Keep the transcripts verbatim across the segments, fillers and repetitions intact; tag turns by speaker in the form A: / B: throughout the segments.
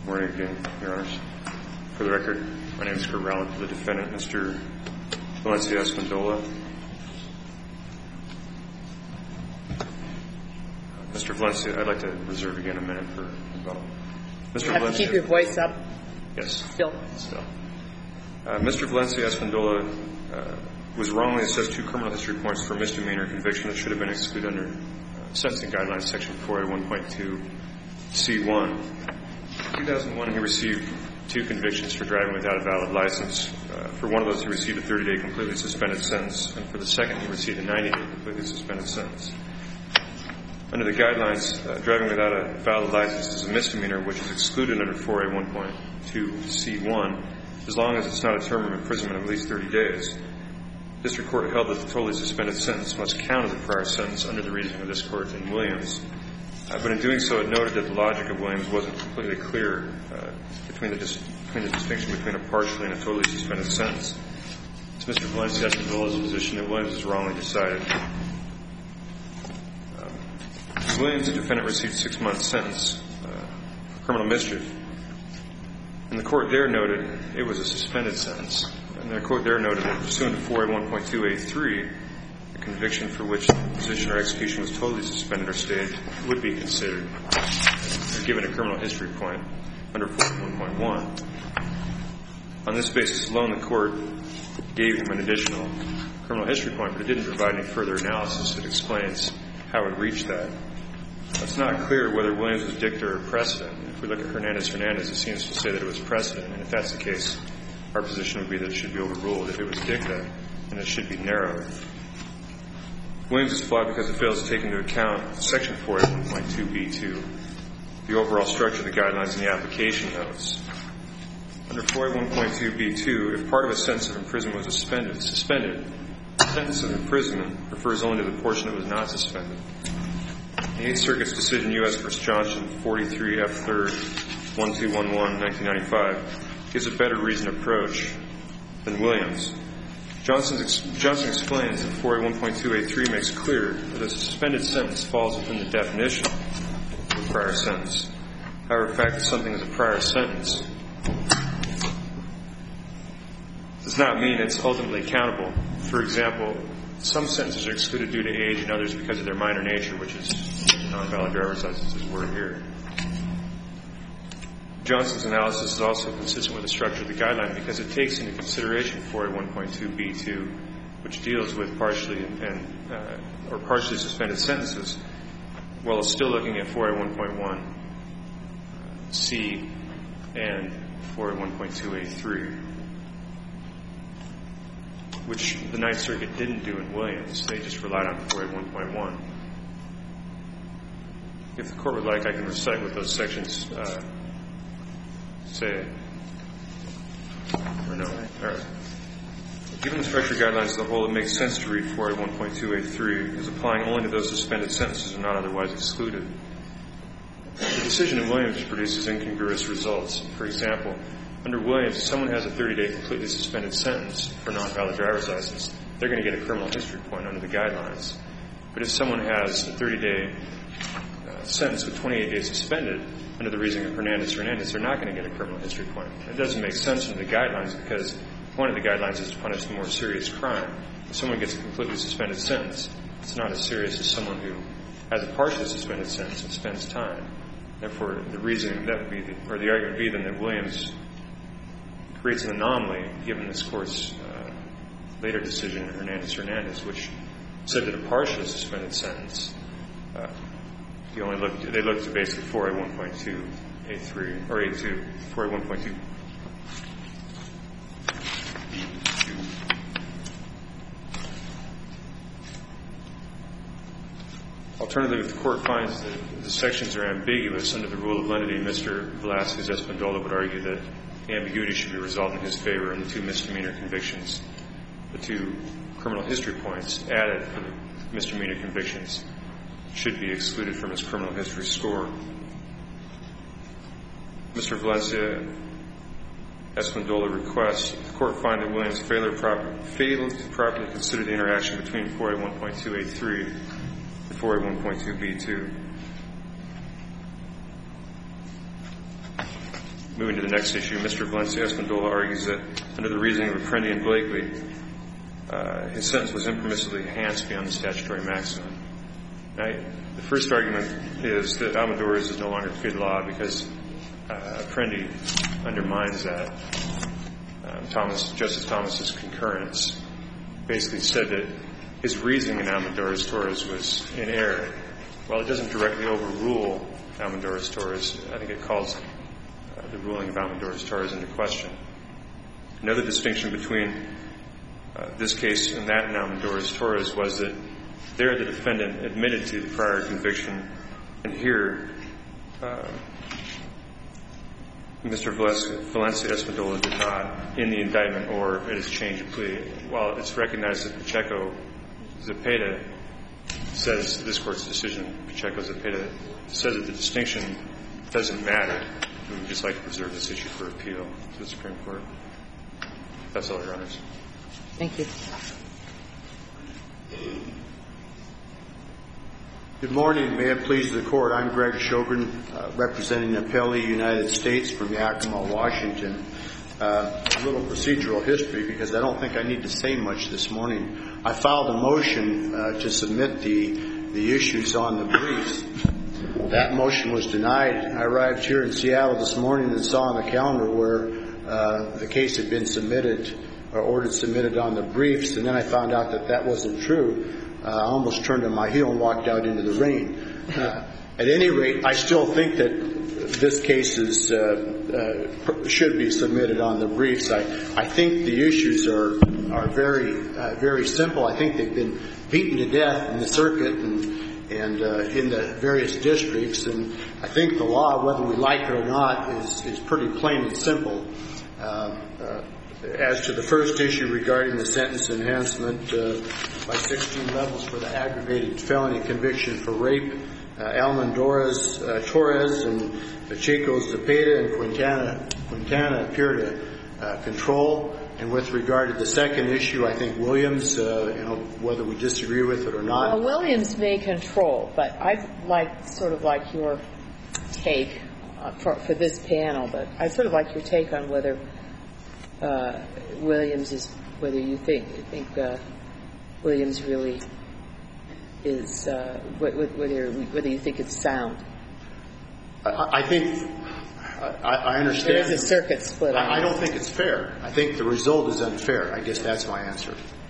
A: Good morning again, Your Honors. For the record, my name is Kurt Rowland for the defendant, Mister Valencia-Espindola. Mister Valencia, I'd like to reserve again a minute for rebuttal.
B: Mister You have Valencia, to keep your voice up.
A: Yes.
B: Still.
A: Still. Uh, Mister Valencia-Espindola uh, was wrongly assessed two criminal history points for misdemeanor conviction that should have been excluded under uh, sentencing guidelines section four A one point two C one. In two thousand one, he received two convictions for driving without a valid license. Uh, for one of those, he received a thirty-day completely suspended sentence, and for the second, he received a ninety-day completely suspended sentence. Under the guidelines, uh, driving without a valid license is a misdemeanor, which is excluded under four A one point two C one, as long as it's not a term of imprisonment of at least thirty days. District Court held that the totally suspended sentence must count as a prior sentence under the reasoning of this Court in Williams. Uh, but in doing so, it noted that the logic of Williams wasn't completely clear uh, between, the dis- between the distinction between a partially and a totally suspended sentence. It's Mister Valencia-Espindola's position that Williams is wrongly decided. In Williams, the defendant received a six-month sentence uh, for criminal mischief. And the Court there noted it was a suspended sentence. And the Court there noted that pursuant to four A one point two A three, a conviction for which the imposition or execution was totally suspended or stayed would be considered or given a criminal history point under four A one point one. On this basis alone, the Court gave him an additional criminal history point, but it didn't provide any further analysis that explains how it reached that. It's not clear whether Williams was dicta or precedent. If we look at Hernandez-Hernandez, it seems to say that it was precedent, and if that's the case, our position would be that it should be overruled. If it was dicta, then it should be narrowed. Williams is flawed because it fails to take into account Section four A one point two B two, the overall structure of the guidelines and the application notes. Under four A one point two B two, if part of a sentence of imprisonment was suspended, suspended, the sentence of imprisonment refers only to the portion that was not suspended. The Eighth Circuit's decision, U S v. Johnson, forty-three F third, twelve eleven, nineteen ninety-five, gives a better reasoned approach than Williams. Johnson, ex- Johnson explains that four A one point two A three makes clear that a suspended sentence falls within the definition of a prior sentence. However, the fact that something is a prior sentence does not mean it's ultimately countable. For example, some sentences are excluded due to age and others because of their minor nature, which is non-valid driver's licenses word here. Johnson's analysis is also consistent with the structure of the guideline because it takes into consideration four A one point two B two, which deals with partially and uh, or partially suspended sentences, while it's still looking at four A one point one C and four A one point two A three, which the Ninth Circuit didn't do in Williams. They just relied on four A one point one. If the Court would like, I can recite what those sections uh, say. Or no. All right. Given the structure guidelines as a whole, it makes sense to read four A one point two A three as applying only to those suspended sentences and not otherwise excluded. The decision in Williams produces incongruous results. For example, under Williams, if someone has a thirty-day completely suspended sentence for non-valid driver's license, they're going to get a criminal history point under the guidelines. But if someone has a thirty-day uh, sentence with twenty-eight days suspended under the reasoning of Hernandez-Hernandez, they're not going to get a criminal history point. It doesn't make sense under the guidelines because one of the guidelines is to punish the more serious crime. If someone gets a completely suspended sentence, it's not as serious as someone who has a partially suspended sentence and spends time. Therefore, the reasoning that would be, the, or the argument would be then that Williams creates an anomaly given this Court's uh, later decision in Hernandez-Hernandez, which said that a partially suspended sentence, uh, you only look, they look to basically four A one point two A three, or A two, four A one point two B two. Alternatively, if the Court finds that the sections are ambiguous under the rule of lenity, Mister Velazquez-Espindola would argue that the ambiguity should be resolved in his favor and the two misdemeanor convictions, the two criminal history points added for the misdemeanor convictions, should be excluded from his criminal history score. Mister Valencia-Espindola requests that the Court find that Williams failed to properly consider the interaction between four A one point two A three and four A one point two B two. moving to the next issue, Mister Valencia-Espandola argues that under the reasoning of Apprendi and Blakely, uh, his sentence was impermissibly enhanced beyond the statutory maximum. Now, the first argument is that Almodóvarez is no longer good law because uh, Apprendi undermines that. Um, Thomas, Justice Thomas's concurrence basically said that his reasoning in Almodóvarez-Torres was in error. While it doesn't directly overrule Almodóvarez-Torres, I think it calls uh, the ruling of Almodóvarez-Torres into question. Another distinction between uh, this case and that in Almodóvarez-Torres was that there the defendant admitted to the prior conviction, and here uh, Mister Valencia-Espandola did not in the indictment or in his change of plea. While it's recognized that Pacheco-Zepeda says this Court's decision, Pacheco-Zepeda says that the distinction doesn't matter. We would just like to preserve this issue for appeal to the Supreme Court. That's all, Your Honors.
B: Thank you.
C: Good morning. May it please the Court. I'm Greg Sjogren, uh, representing the Appellee United States from Yakima, Washington. Uh, a little procedural history, because I don't think I need to say much this morning. I filed a motion uh, to submit the the issues on the briefs. That motion was denied. I arrived here in Seattle this morning and saw on the calendar where uh, the case had been submitted or ordered submitted on the briefs, and then I found out that that wasn't true. Uh, I almost turned on my heel and walked out into the rain. Uh, at any rate, I still think that this case is, uh, uh, should be submitted on the briefs. I, I think the issues are are very uh, very simple. I think they've been beaten to death in the circuit and and uh, in the various districts. And I think the law, whether we like it or not, is is pretty plain and simple. Uh, uh, As to the first issue regarding the sentence enhancement uh, by sixteen levels for the aggravated felony conviction for rape, uh, Almodóvarez uh, Torres and Pacheco-Zepeda and Quintana, Quintana appear to uh, control. And with regard to the second issue, I think Williams, uh, you know, whether we disagree with it or not.
B: Well, Williams may control, but I'd like sort of like your take uh, for, for this panel, but I'd sort of like your take on whether Uh, Williams is, whether you think, think uh, Williams really is, uh, whether whether you think it's sound.
C: I, I think, I, I understand.
B: There is a circuit split.
C: I, I don't think it's fair. I think the result is unfair. I guess that's my answer.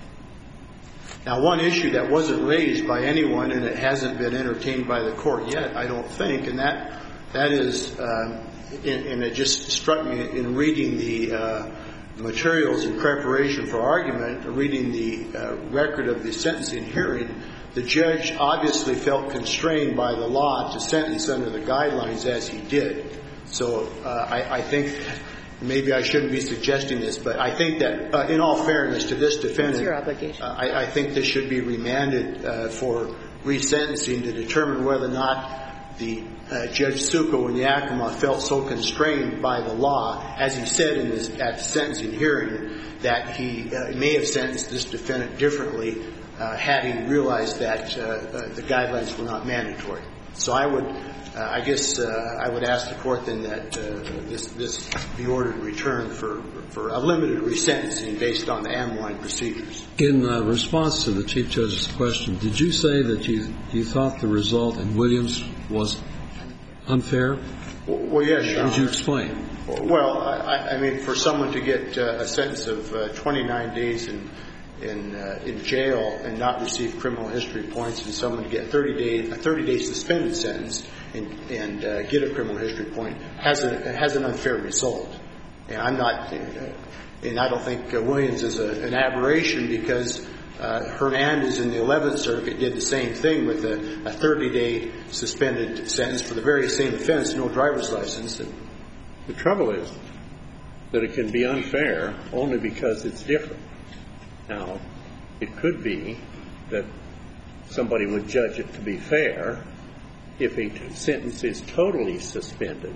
C: Now, one issue that wasn't raised by anyone, and it hasn't been entertained by the Court yet, I don't think, and that that is, um, and, and it just struck me in reading the uh, materials in preparation for argument, reading the uh, record of the sentencing hearing, the judge obviously felt constrained by the law to sentence under the guidelines as he did. So uh, I, I think maybe I shouldn't be suggesting this, but I think that uh, in all fairness to this defendant,
B: your obligation.
C: Uh, I, I think this should be remanded uh, for resentencing to determine whether or not the uh, Judge Succo in Yakima felt so constrained by the law, as he said in this, at the sentencing hearing, that he uh, may have sentenced this defendant differently uh, had he realized that uh, uh, the guidelines were not mandatory. So I would, uh, I guess, uh, I would ask the Court then that uh, this, this be ordered returned for for a limited resentencing based on the Amline procedures.
D: In uh, response to the Chief Judge's question, did you say that you you thought the result in Williams was unfair?
C: Well, yes, Your Honor.
D: Would you explain?
C: Well, I, I mean, for someone to get uh, a sentence of uh, twenty-nine days in in uh, in jail and not receive criminal history points, and someone to get thirty day a thirty day suspended sentence and and uh, get a criminal history point has a has an unfair result. And I'm not, uh, and I don't think uh, Williams is a, an aberration, because uh, Hernandez in the eleventh Circuit did the same thing with a thirty day suspended sentence for the very same offense, no driver's license. And
E: the trouble is that it can be unfair only because it's different. Now, it could be that somebody would judge it to be fair if a sentence is totally suspended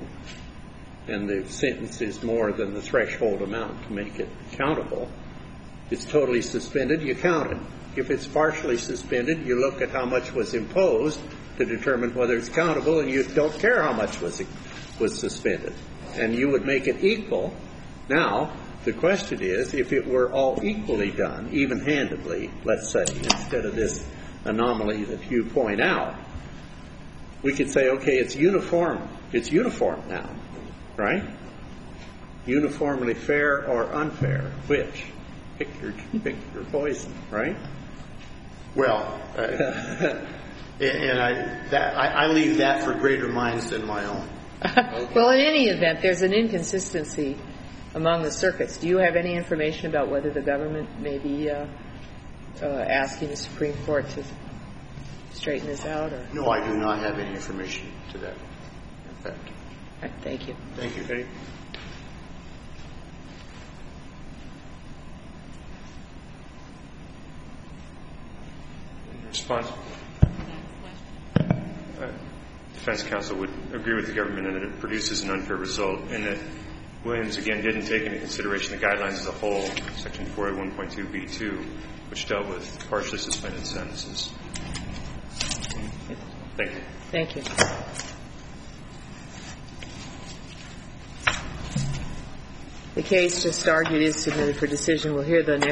E: and the sentence is more than the threshold amount to make it countable. It's totally suspended, you count it. If it's partially suspended, you look at how much was imposed to determine whether it's countable, and you don't care how much was was suspended. and you would make it equal. Now, the question is, if it were all equally done, even-handedly, let's say, instead of this anomaly that you point out, we could say, okay, it's uniform. It's uniform now, right? Uniformly fair or unfair, which? Pick your, pick your poison, right?
C: Well, uh, and I, that, I, I leave that for greater minds than my own.
E: Okay.
B: Well, in any event, there's an inconsistency among the circuits. Do you have any information about whether the government may be uh, uh, asking the Supreme Court to straighten this out? Or?
C: No, I do not have any information to that effect.
B: All right, thank you.
C: Thank you.
E: Okay.
A: In response, uh, defense counsel would agree with the government in that it produces an unfair result, and that Williams, again, didn't take into consideration the guidelines as a whole, Section four oh one point two B two, which dealt with partially suspended sentences. Thank you.
B: Thank you. The case just argued is submitted for decision. We'll hear the next